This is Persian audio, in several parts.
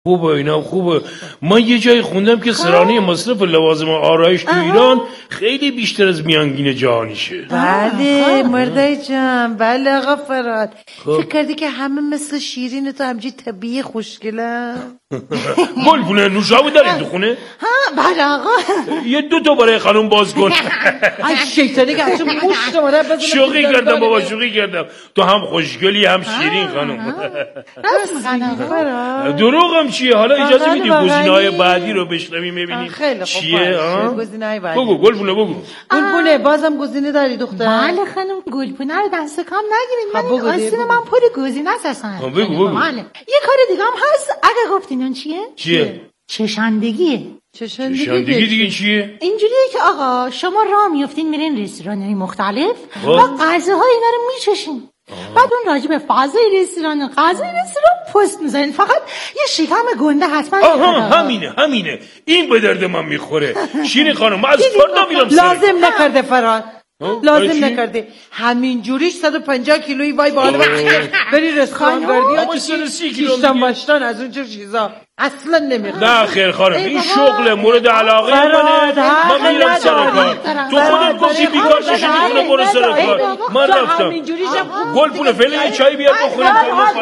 خوبه اینا خوبه. من یه جایی خوندم که سرانه مصرف لوازم آرایش تو ایران خیلی بیشتر از میانگین جهانیشه. بله مردای جان، بله آقا فراد. فکر کردی که همه مثل شیرین تو همجی طبیعی خوشگله؟ گلپونه نوشابه دارید تو خونه؟ بله آقا. یه 2 تا برای خانم باز کن. ای شیطانی که همچون مشت مادر بزنم. شوخی کردم بابا، شوخی کردم. تو هم خوشگلی هم شیرین خانم. راست میگن فراد. دروغم چیه؟ حالا اجازه میدی گزینه‌های بعدی رو بشنویم ببینیم خیلی چیه؟ گزینه‌های بعدی. بگو گلپونه بگو. گلپونه بازم گزینه داری دختر؟ بله خانم، گلپونه رو دست کم نگیرید. من آستین من پر گزینه است اصلا. بگو. بله. یه کار دیگه هم هست اگه گفتین اون چیه؟ چشندگیه. چشندگی دیگه چیه؟ اینجوریه که آقا شما راه میافتین میرین رستوران‌های مختلف و غذاهای اینا رو میچشین. بعد اون راجع به فضای رستوران و غذای رستوران پست میذارین. فقط یه شکم گنده حتما. همینه. این به درد من میخوره. شیرین خانم من از فردا میرم سر. لازم نکرده فراد. لازم نکرده. همین جوریش 150 کیلویی وای بالا بری رستوران گردی 130 کیلو باشتن از اون چه چیزا اصلا نمیخواد. نه خیر خانم، این شغل مورد علاقه منه. من میرم سر کار. تو خودت گفتی بیکار شدی خونه برو سر کار. من رفتم. گلپونه فعلا یه چای بیار بخوریم.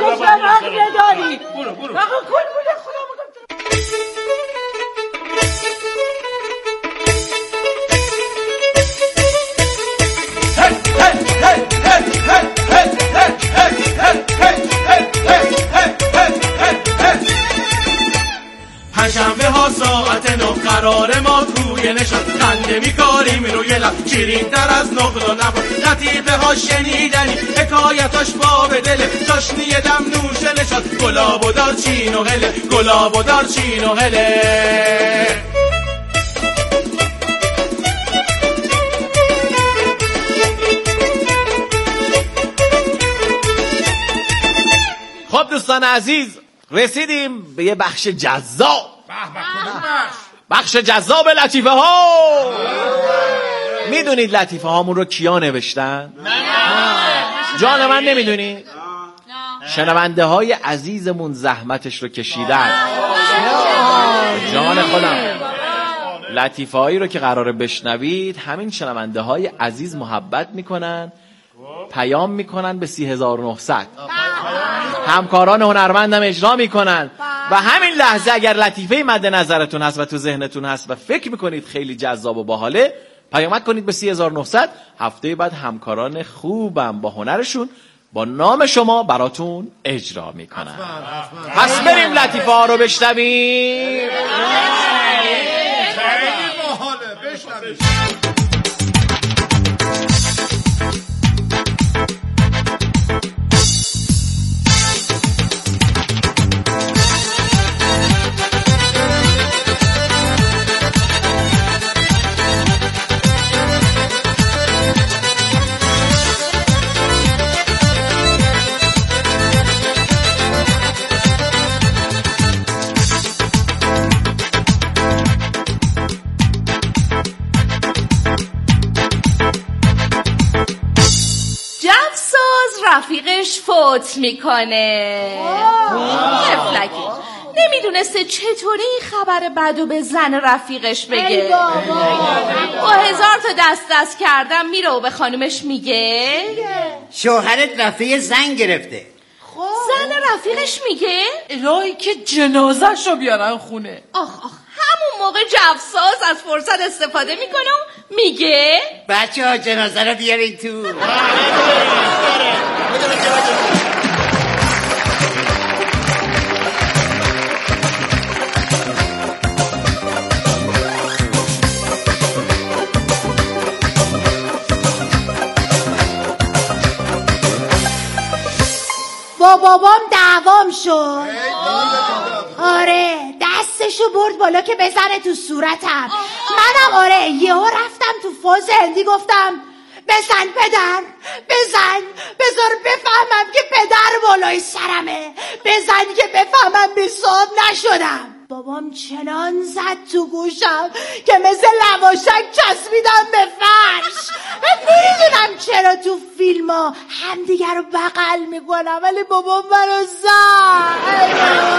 برو. پنجشنبه ها ساعت 9 قرار ما توی نشان خنده میکاریم روی لب شیرین تر از نقل و نبا لطیفه ها شنیدنی حکایتاش باب دله چاشنی دم نوش نشان گلاب و دارچین و هله گلاب و دارچین و هله. خب دوستان عزیز، رسیدیم به یه بخش جذاب. بخش جذاب لطیفه ها. میدونید لطیفه هامون رو کیا نوشتن؟ جان من نمیدونی؟ شنونده های عزیزمون زحمتش رو کشیدن. جان خودم لطیفه هایی رو که قراره بشنوید همین شنونده های عزیز محبت میکنن، پیام میکنن به 3900. همکاران هنرمندم اجرا میکنن و همین لحظه اگر لطیفه مد نظرتون هست و تو ذهنتون هست و فکر میکنید خیلی جذاب و باحاله، پیامک کنید به 3900. هفته بعد همکاران خوبم با هنرشون با نام شما براتون اجرا میکنن. پس بریم لطیفه ها رو بشنویم. خیلی باحاله، بشنویم. رفیقش فوت میکنه. تفلکی نمیدونسته چطوری این خبر بدو به زن رفیقش بگه. با 1000 تا دست کردم میره و به خانومش میگه شوهرت رفیق زن گرفته. زن رفیقش میگه الهی که جنازه‌شو بیارن خونه. آخ همون موقع جفساز از فرصت استفاده میکنه و میگه بچه‌ها جنازه رو بیارین تو. با بابام دعوام شد. آره دستشو برد بالا که بزنه تو صورتم. منم آره یهو رفتم تو فاز هندی گفتم بزن پدر، بزن، بذار بفهمم که پدر بالای سرمه، بزن که بفهمم بی صاحب نشدم. بابام چنان زد تو گوشم که مثل لواشک چسبیدم به فرش. نمیدونم چرا تو فیلم ها همدیگر رو بغل میکنم ولی بابام منو زد.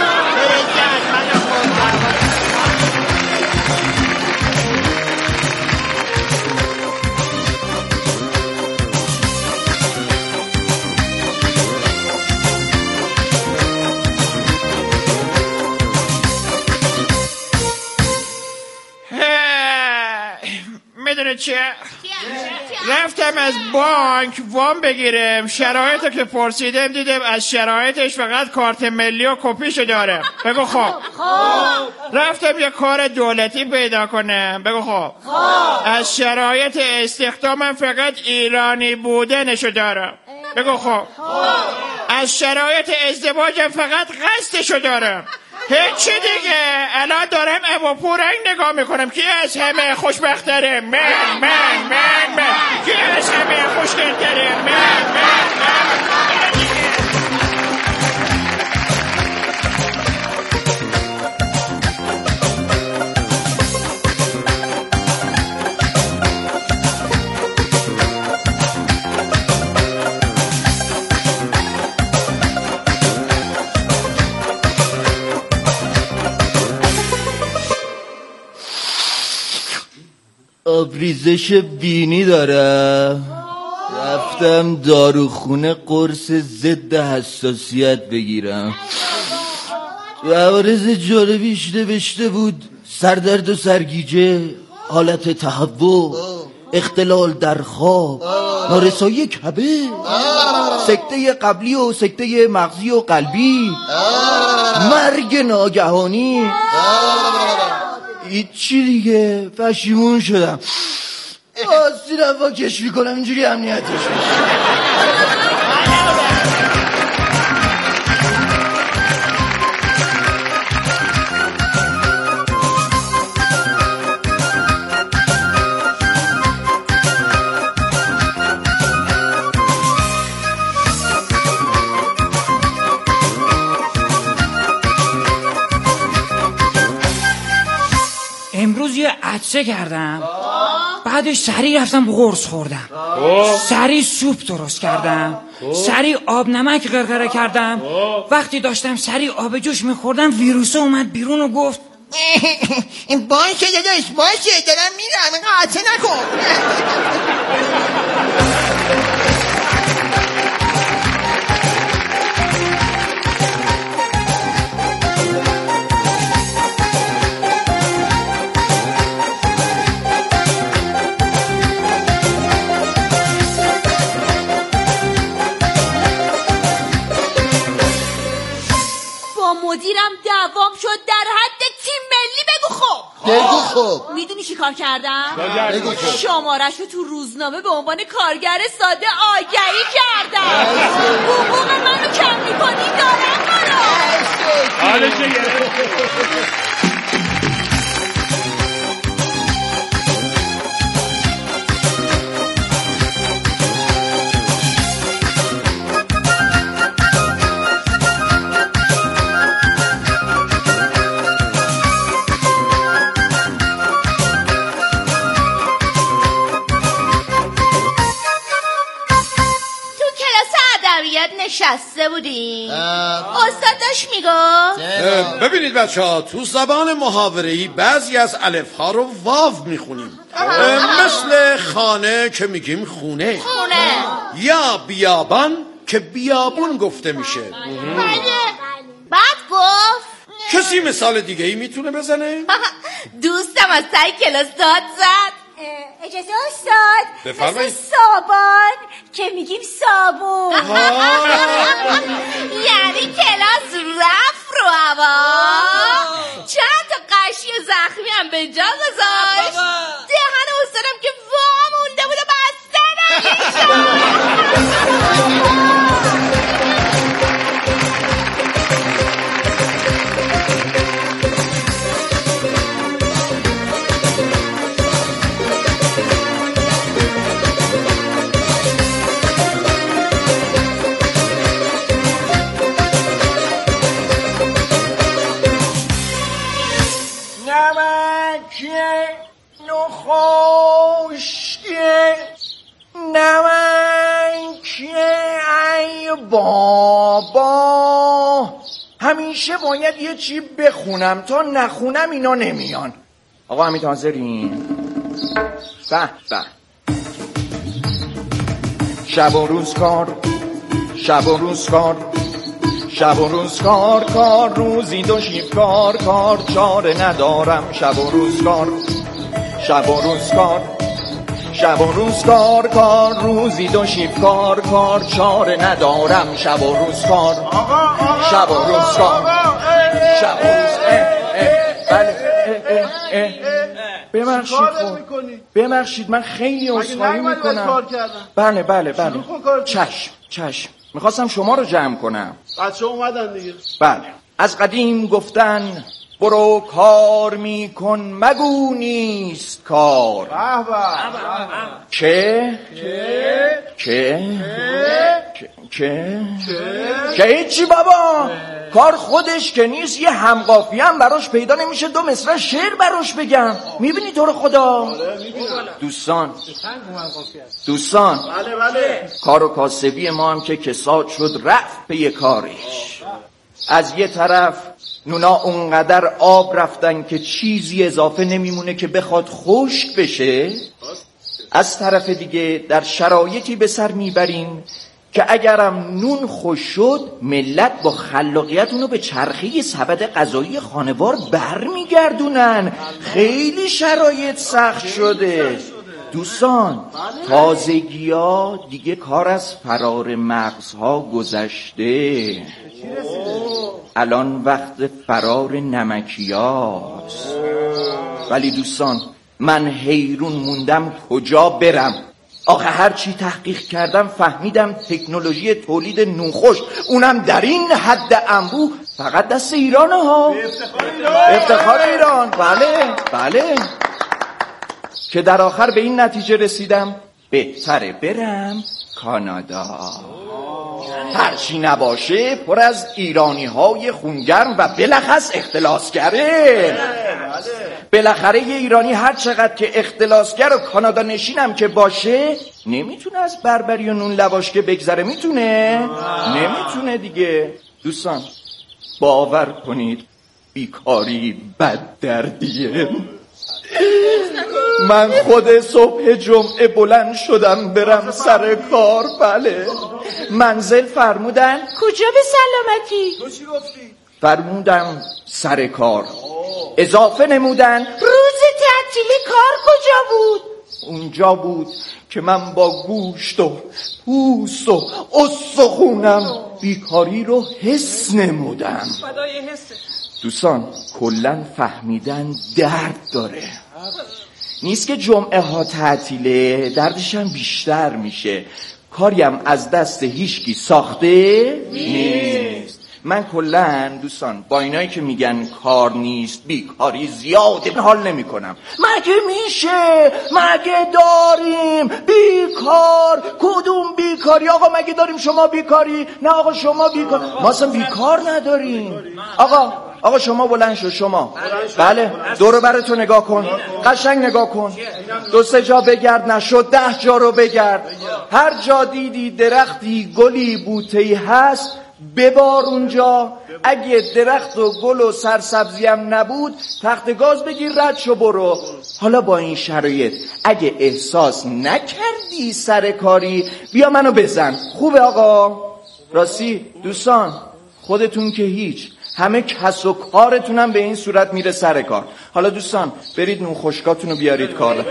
میدونه چیه؟ رفتم از بانک وام بگیرم، شرایطو که پرسیدم دیدم از شرایطش فقط کارت ملی و کپیشو داره. بگو خب. رفتم یه کار دولتی پیدا کنم. بگو خب. از شرایط استخدامم فقط ایرانی بودنشو داره. بگو خب. از شرایط ازدواجم فقط قصدشو داره. هیچی دیگه. الان دارم ابو پورنگ نگاه میکنم کی از همه خوشبختره؟ من کی از همه خوشگلتره؟ من آبریزش بینی داره. رفتم داروخونه قرص ضد حساسیت بگیرم. تو عوارض جالبیش نوشته بود سردرد و سرگیجه، حالت تهوع، اختلال در خواب، نارسایی کبد، سکته قبلی و سکته مغزی و قلبی، مرگ ناگهانی. هیچی دیگه. پشیمون شدم. آستی رفا کش میکنم اینجوری امنیتش امروز یه عطسه کردم، بعدش سریع رفتم قرص خوردم، سریع سوپ درست کردم، سریع آب نمک غرغره کردم. وقتی داشتم سریع آب جوش میخوردم ویروسه اومد بیرون و گفت باشه داداش باشه دارم میرم اینقدر عطسه نکن. مدیرم دوام شد در حد تیم ملی. بگو خب. میدونی چی کار کردم؟ شمارش رو تو روزنامه به عنوان کارگر ساده آگهی کردم. حقوق منو کم میکنی دارم نشسته بودیم. استاد داشت میگفت ببینید بچه ها تو زبان محاوره‌ای بعضی از الف ها رو واو میخونیم، مثل خانه که میگیم خونه، یا بیابان که بیابون گفته میشه. بعد گفت کسی مثال دیگه ای میتونه بزنه؟ دوستم از تای کلاس داد زد. اجازه استاد بفرمایید. صابان که میگیم صابون. یعنی کلاس رفت رو هوا. چند تا قشی و زخمی هم به جا گذاشت. دهن استادم که وا مونده بود و بسته نخوشگه نمکه ای بابا همیشه باید یه چی بخونم تا نخونم اینا نمیان. آقا همین حاضرین؟ به به. شب و روز کار شب و روز کار شب و روز کار کار روزی دو شیف کار کار چاره ندارم شب و روز کار شب و روز کار شب و روز کار کار روزی دو شیف کار کار چاره ندارم شب و روز کار شب و روز کار شب و روز ببخشید من خیلی عذرخواهی میکنم. بله بله بله چشم میخواستم شما رو جمع کنم. بچه اومدن دیگه. بله از قدیم گفتن برو کار میکن مگو نیست کار. که هیچی بابا کار خودش که نیست یه همقافی هم براش پیدا نمیشه 2 مصرع شعر براش بگم. میبینی تو رو خدا دوستان بله کار و کاسبی ما هم که کساد شد رفت به یه کارش. از یه طرف نونا اونقدر آب رفتن که چیزی اضافه نمیمونه که بخواد خشک بشه. از طرف دیگه در شرایطی به سر میبریم که اگرم نون خوش شد ملت با خلاقیت اونو به چرخه سبد غذایی خانوار برمیگردونن. خیلی شرایط سخت شده دوستان. تازگی ها دیگه کار از فرار مغزها گذشته. الان وقت فرار نمکیاست. ولی دوستان من حیرون موندم کجا برم. آخه هر چی تحقیق کردم فهمیدم تکنولوژی تولید نونخوش اونم در این حد انبوه فقط دست ایرانه ها. افتخار ایران. بله که در آخر به این نتیجه رسیدم بهتره برم کانادا. هرچی نباشه پر از ایرانی های خونگرم و بلخص اختلاسگره. بالاخره یه ایرانی هر چقدر که اختلاسگر و کانادا نشینم که باشه نمیتونه از بربری و نون لواش که بگذره. نمیتونه دیگه. دوستان باور کنید بیکاری بد دردیه. من خود صبح جمعه بلند شدم برم سر کار. بله منزل فرمودن کجا به سلامتی؟ تو چی گفتی؟ فرمودم سر کار. اضافه نمودن روز تعطیلی کار کجا بود؟ اونجا بود که من با گوشت و پوست و استخونم بیکاری رو حس نمودم. دوستان کلن فهمیدن درد داره. نیست که جمعه ها تعطیله دردش هم بیشتر میشه. کاریم از دست هیچکی ساخته نیست. من کلن دوستان با اینایی که میگن کار نیست بیکاری زیاده حال نمی کنم. مگه میشه؟ مگه داریم بیکار؟ کدوم بیکاری آقا؟ مگه داریم شما بیکاری؟ نه آقا شما بیکار. ما اصلا بیکار نداریم. آقا شما بلند شو. شما بله دور برتو نگاه کن. قشنگ نگاه کن. 2-3 جا بگرد نشد 10 جا رو بگرد. هر جا دیدی درختی گلی بوته‌ای هست ببار اونجا. اگه درخت و گل و سرسبزی هم نبود تخت گاز بگیر رد شو برو. حالا با این شرایط اگه احساس نکردی سر کاری بیا منو بزن. خوبه آقا؟ راستی دوستان خودتون که هیچ همه کس و کارتونم به این صورت میره سر کار. حالا دوستان برید نون خشکاتونو بیارید کار.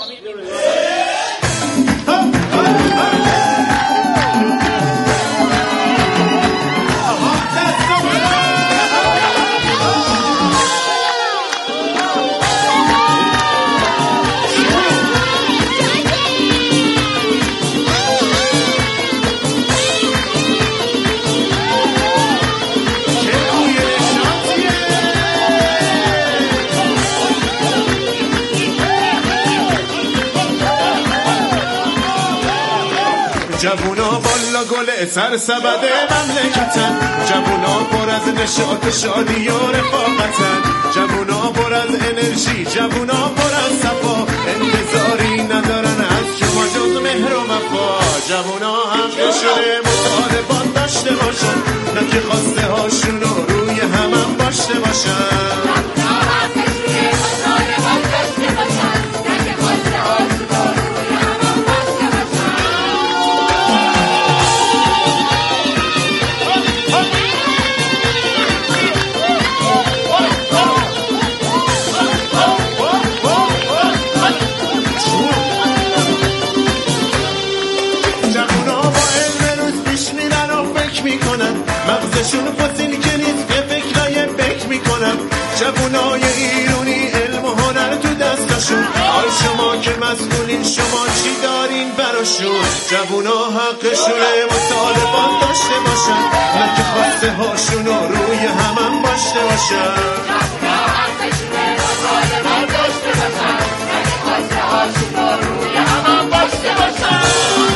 جوونا بالا گل سر سبد مملکتن. جوونا پر از نشاط شادی و رفاقتن. جوونا پر از انرژی باشی جوونا پر از صفا انتظاری ندارن از شما جز مهر و وفا جوونا حقشونه مطالبات داشته باشن نه که خواسته هاشون رو روی همم داشته باشن مغزشون فسیل که نیست که فکرای بک میکنم جوونای ایرونی علم و هنر تو دستشون آی شما که مسئولین شما چی دارین براشون جوونا حقشونه مطالبات داشته باشن نه که خواسته هاشون رو روی همم داشته باشن جوونا حقشونه مطالبات داشته باشن نه که خواسته هاشون رو روی همم داشته باشن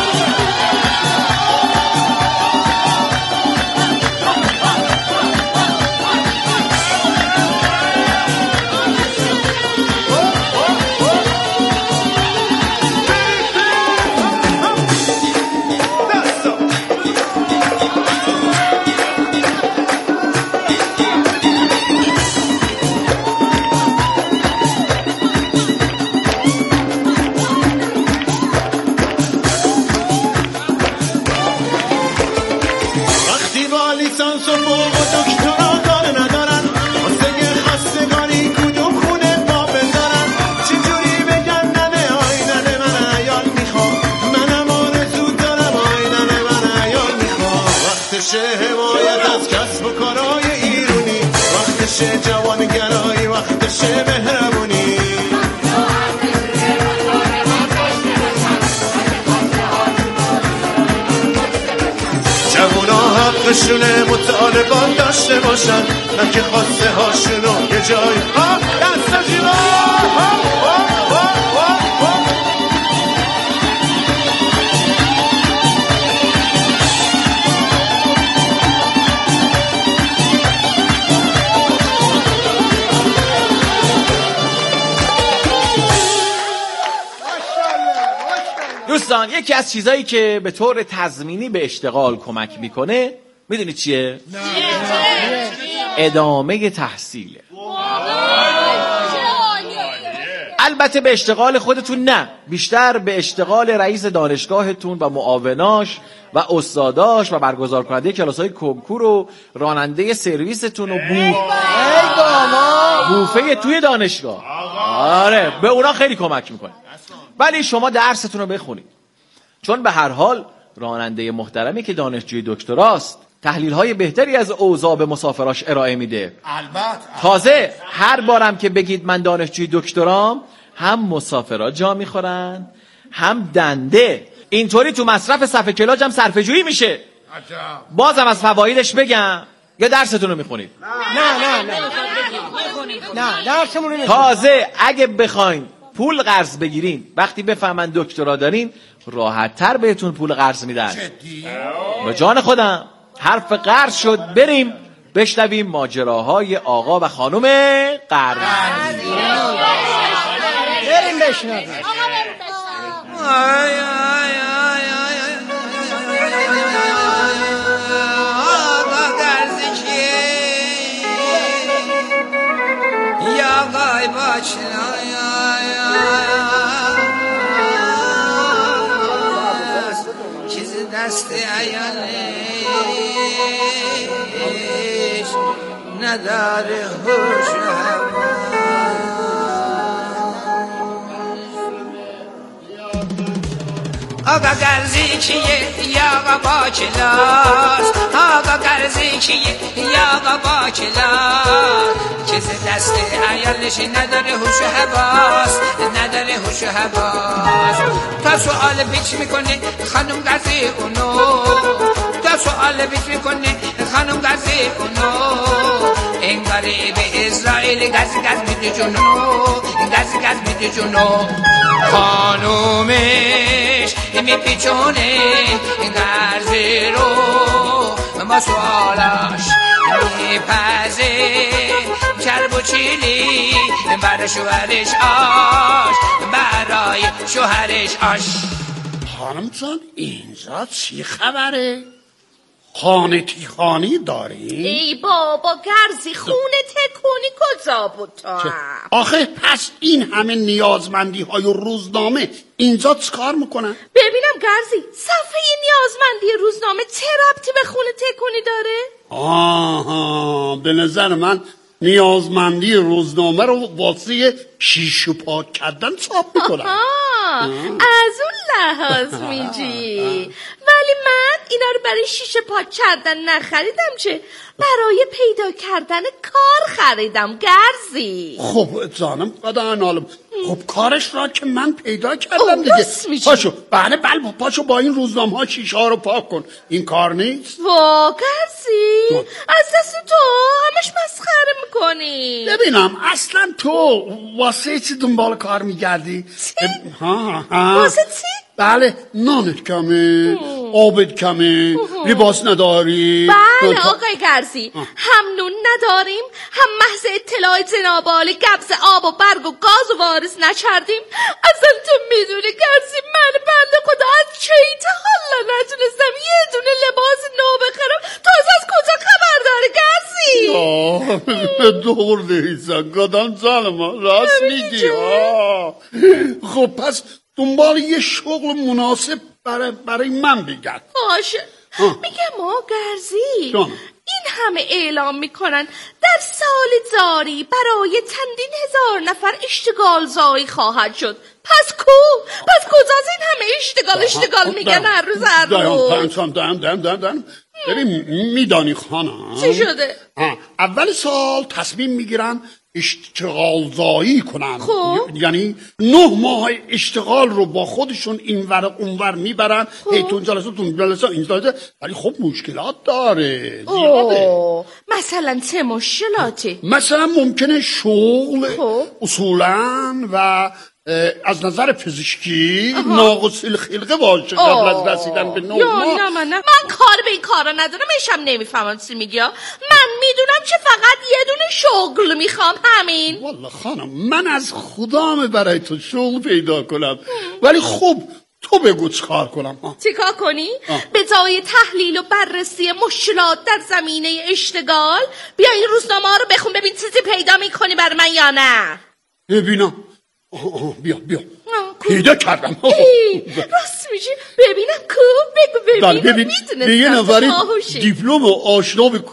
حمایت از کسب و کارهای ایرونی وقتشه جوانگرایی وقتشه مهربونی جوونا حقشونه مطالبات داشته باشن نه که خواسته هاشونو یه جایی دست جیبا دوستان یکی از چیزایی که به طور تضمینی به اشتغال کمک میکنه میدونید چیه؟ ادامه تحصیله. البته به اشتغال خودتون نه، بیشتر به اشتغال رئیس دانشگاهتون و معاوناش و استاداش و برگزار کننده کلاس‌های کنکور و راننده سرویستون و بوفه توی دانشگاه. آره به اونا خیلی کمک میکنه. ولی شما درستون رو بخونید، چون به هر حال راننده محترمی که دانشجوی دکتراست تحلیل‌های بهتری از اوضاع به مسافراش ارائه میده. البته تازه هر بارم که بگید من دانشجوی دکترام هم مسافرا جا میخورن هم دنده، اینطوری تو مصرف صفحه کلاج هم صرفه‌جویی میشه. بازم از فوایدش بگم یا درستون رو میخونید؟ نه درسمون رو تازه اگه بخواین پول قرض بگیرین وقتی بفهمن دکترا دارین راحت تر بهتون پول قرض میدن. به جان خودم حرف قرض شد، بریم بشنویم ماجراهای آقا و خانم قرض. بریم بشنویم. چیز دست عیالش نداره هوش و آقا گرزی کیه یا آقا با کلاس، آقا گرزی کیه یا آقا با کلاس، چیز دست عیالش نداره هوش و حواس، نداره هوش و حواس. تا سوال بیچ میکنه خانم گرزی اونو، تا سوال بیچ میکنه خانم گرزی اونو، انگاری به اسرائیل گز میده جنو، گز میده جنو. خانومش میپیچونه گرزی رو، ما سوالاش میپزه کرب و چیلی برای شوهرش آش، برای شوهرش آش. خانم جان اینجا چی خبره؟ خانه تیخانی داری؟ ای بابا گرزی خونه تکونی کجا بود تو هم؟ آخه پس این همه نیازمندی های روزنامه اینجا چکار میکنن؟ ببینم گرزی صفحه نیازمندی روزنامه چه ربطی به خونه تکونی داره؟ آها به نظر من نیازمندی روزنامه رو واسه شیشه پاک کردن چاپ میکنن. از اون لحاظ میگی. ولی من اینا رو برای شیشه پاک کردن نخریدم، چه برای پیدا کردن کار خریدم گرزی. خب جانم قدرن حالم، خب کارش را که من پیدا کردم دیگه. پاشو بله پاشو با این روزنامه ها شیشه ها رو پاک کن. این کار نیست؟ وا گرزی از دست تو همش مسخره میکنی. ببینم اصلا تو واسه چی دنبال کار میگردی؟ واسه چی؟ بله نانت کمه، آبت کمه، لباس نداری. بله آقای گرزی هم نون نداریم، هم محض اطلاع جناب عالی قبض آب و برگ و گاز و وارث نکردیم. اصلا تو میدونی گرزی من بنده خدا از چه تا حالا نتونستم یه دونه لباس نو بخرم. تو از کجا خبر داری گرزی؟ دور دیزن قدم ظالم راست میگی. خب پس دنبال یه شغل مناسب برای من بگرد. باشه میگه ما گرزی این همه اعلام میکنن در سال جاری برای چندین هزار نفر اشتغال زایی خواهد شد. پس کجا از این همه اشتغال میگن هر روز دارم ببین میدانی خانم چی شده؟ اول سال تصمیم میگیرن اشتغال زایی کنن. یعنی 9 ماه اشتغال رو با خودشون اینور اونور میبرن. هیتون جلسه اینجا، ولی خب مشکلات داره زیاده. مثلا چه مشکلاتی؟ مثلا ممکنه شغل اصولا و از نظر پزشکی ناقص الخلقه باشه قبل از رسیدن به 9 ماه. من کار به این کارا ندارم. ایشم نمیفهمم چی میگی. من میدونم که فقط یه دونه شغل میخوام همین. والله خانم من از خدام برای تو شغل پیدا کنم، ولی خب تو بگو چه کار کنم. چی کار کنی؟ به جای تحلیل و بررسی مشکلات در زمینه اشتغال بیا این روزنامه ها رو بخون ببین چیزی پیدا میکنی بر من یا نه. ببینم. بیا پیدا کردم. راست میشی؟ ببینم ببینم به یه نفری دیپلم آشنا به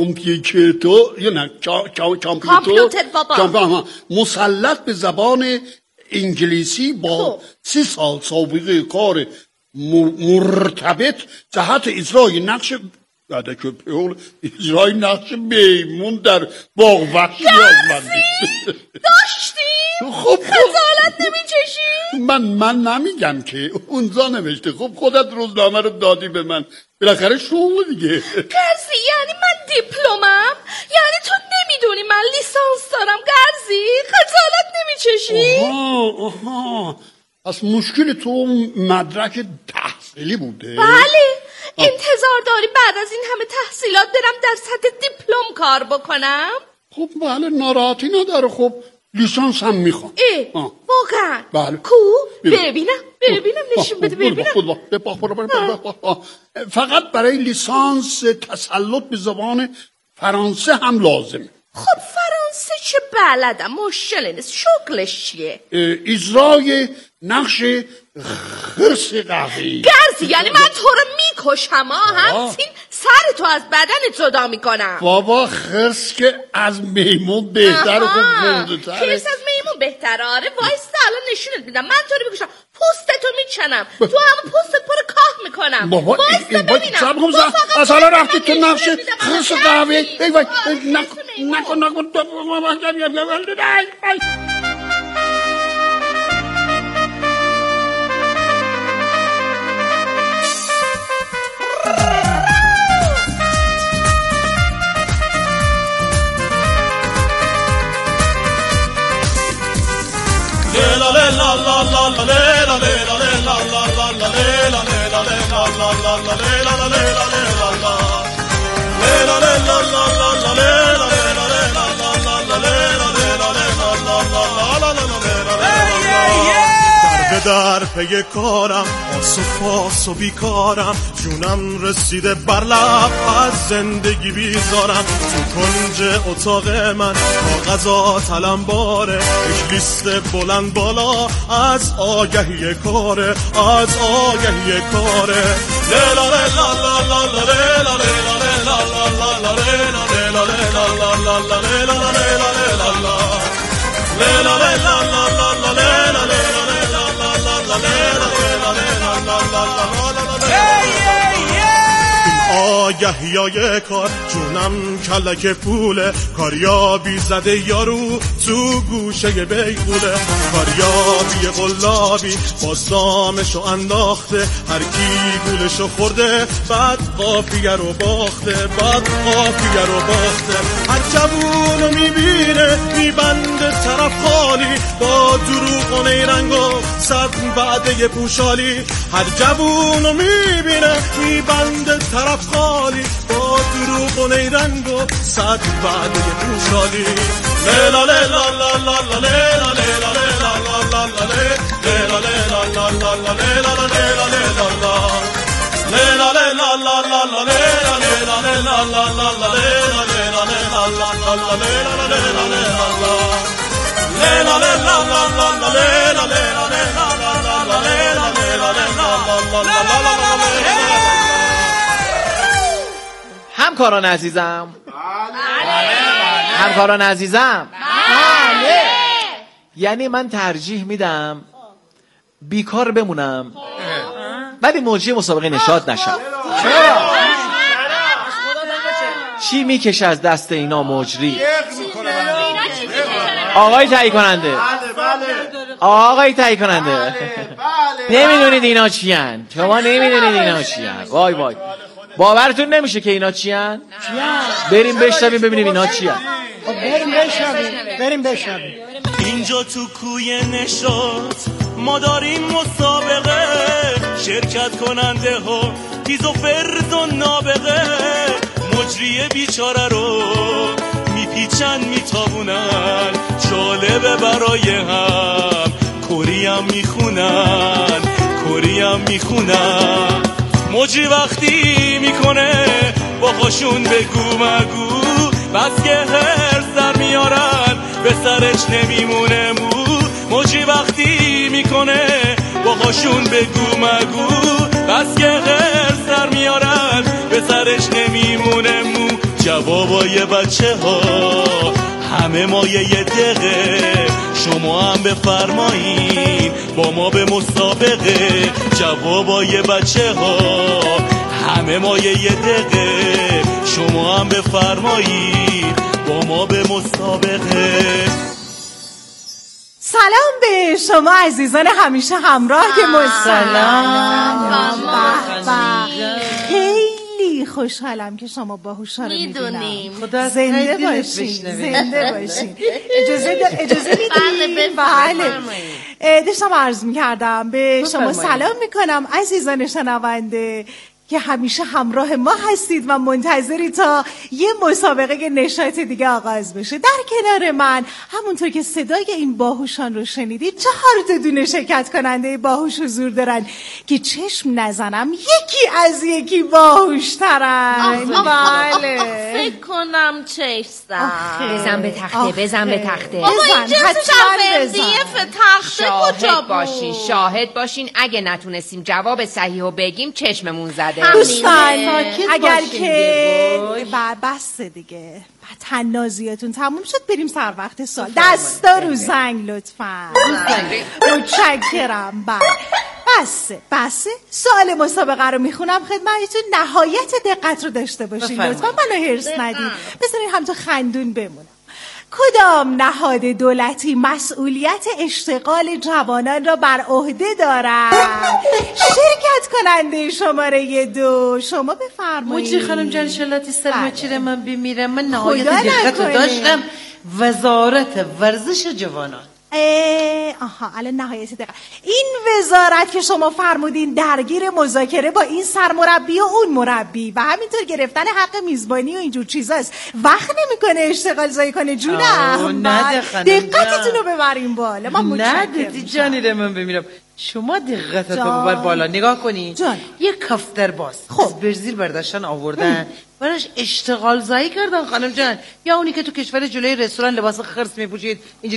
کامپیوتر مسلط به زبان انگلیسی با 30 سال سابقه کار مرتبط جهت اجرای نقش میمون در باغ وحشی نیازمندی داشتی؟ خب خجالت نمی‌کشی؟ من نمیگم که اونجا نوشته. خب خودت روزنامه رو دادی به من، بالاخره شغل دیگه. گرزی یعنی من دیپلمم؟ یعنی تو نمیدونی من لیسانس دارم گرزی؟ خجالت نمی‌کشی؟ آها پس مشکل تو مدرک تحصیلی بوده؟ بله انتظار داری بعد از این همه تحصیلات برم در سطح دیپلم کار بکنم؟ خب بله ناراحتی نداره. خب لیسانس هم میخوام. واقعا؟ بله. کو؟ ببینم نشون بده ببینم. فقط برای لیسانس تسلط به زبان فرانسه هم لازمه. خب فرانسه چه بلدم مشکل نیست. شغلش چیه؟ اجرای نقش خرس قهوه‌ای. گرزی یعنی من تو رو میکشم همچین سر تو از بدن جدا میکنم. بابا خرس که از میمون بهتر و خوب گنده تره. خرس از میمون بهتره. آره وایسته الان نشونت میدم. من تو رو میکشم پوستتو میچنم تو همون پوستت پر کاه میکنم. بابا ببینم از حالا رفتی تو نقش خرس قهوه‌ای. ای وای نکن در پی کارم آس و پاس و بیکارم جونم رسیده بر لب از زندگی بیزارم تو کنج اتاق من کاغذا تلم باره یک لیست بلند بالا از آگهی کاره از آگهی کاره لیلا لیلا لا لا لیلا لیلا لیلا لیلا لیلا لیلا لیلا لیلا لیلا لیلا لیلا آگهیای کار جونم کلک پوله کاریابی زده یارو تو گوشه بیغوله کاریابی قلابی بازدامشو انداخته هر کی گولشو خورده بعد قافیه رو باخته بعد قافیه رو باخته هر جوونو میبینه میبنده طرف خالی با دروغ و نیرنگ و صد بعده پوشالی هر جوونو میبینه میبنده طرف خالی با دروغ و نیرنگ و صد بعده پوشالی لیلا لیلا لا لا لا لیلا لیلا لیلا لا لا لا لیلا لیلا لا لا لا لیلا لیلا لیلا لا لیلا لیلا لا لا لا لیلا لیلا لیلا لا لا لا لیلا لیلا لیلا لا لا لا لیلا لیلا لیلا لا لیلا لیلا لا لا لا لیلا لیلا لیلا لا لا لا لیلا لیلا لیلا لا لا لا همکاران عزیزم همکاران عزیزم یعنی من ترجیح میدم بیکار بمونم ولی مجری مسابقه نشاط نشم. چی میکشه از دست اینا مجری؟ آقای تهیه کننده آقای تهیه کننده نمیدونید اینا چی هن؟ شما نمیدونید اینا چی هن؟ وای وای باورتون نمیشه که اینا چی هن؟ بریم بشنویم ببینیم اینا چی هن. بریم بشنویم. اینجا تو کوی نشاط ما داریم مسابقه شرکت کننده ها تیز و فرد و نابغه مجری بیچاره رو میپیچن میتابونن جالبه برای هم کری هم میخونن کری هم میخونن مجری وقتی میکنه با خاشون بگو مگو بس که هر سر میارن به سرش نمیمونه مو مجری وقتی میکنه با خاشون بگو مگو بس که هر سر میارن به سرش نمیمونه مو جوابای بچه ها همه ما یه دقیقه شما هم بفرمایید با ما به مسابقه جوابای بچه ها همه ما یه دقیقه شما هم بفرمایید با ما به مسابقه. سلام به شما عزیزان همیشه همراه که خیلی خوشحالم که شما باهوشا رو میدونیم. خدا زنده باشین زنده باشین. اجازه میدید؟ بله داشتم عرض میکردم به شما سلام میکنم عزیزان شنونده که همیشه همراه ما هستید و منتظری تا یه مسابقه نشاط دیگه آغاز بشه. در کنار من همونطور که صدای این باهوشان رو شنیدید 4 دونه شرکت کننده باهوش حضور دارن که چشم نزنم یکی از یکی باهوش‌ترن. بله فکر کنم چشم بزن به تخته بزن به تخته بابا این جنس شفندیه تخته کجا بود؟ شاهد باشین اگه نتونستیم جواب صحیح رو بگیم چشممون زده. دوستان اگر که بس دیگه تنازیاتون تموم شد بریم سر وقت سوال. دستا رو زنگ لطفا. متشکرم. بسه سوال مسابقه رو میخونم خدمتتون نهایت دقت رو داشته باشین لطفا منو هرس ندید بذارین هم تو خندون بمونم. کدام نهاد دولتی مسئولیت اشتغال جوانان را بر عهده دارد؟ شرکت کننده شماره 2 شما بفرمایید. مجری خانم جان شلاتی سلمه چیره من بمیرم. من نهایت دقت داشتم وزارت ورزش جوانان. آها الان نهایت دقیقه این وزارت که شما فرمودین درگیر مذاکره با این سرمربی و اون مربی و همینطور گرفتن حق میزبانی و اینجور چیزاست، وقت نمیکنه اشتغال زایی کنه جونم. دقتتون رو ببرین بالا. من نه جانی من ببینم شما دقتتو ببر بالا. نگاه کنین یه کافتر باز خب برزیل برداشتن آوردن براش اشتغال زایی کردن خانم جان، یا اونی که تو کشور جلوی رستوران لباس خرس میپوشید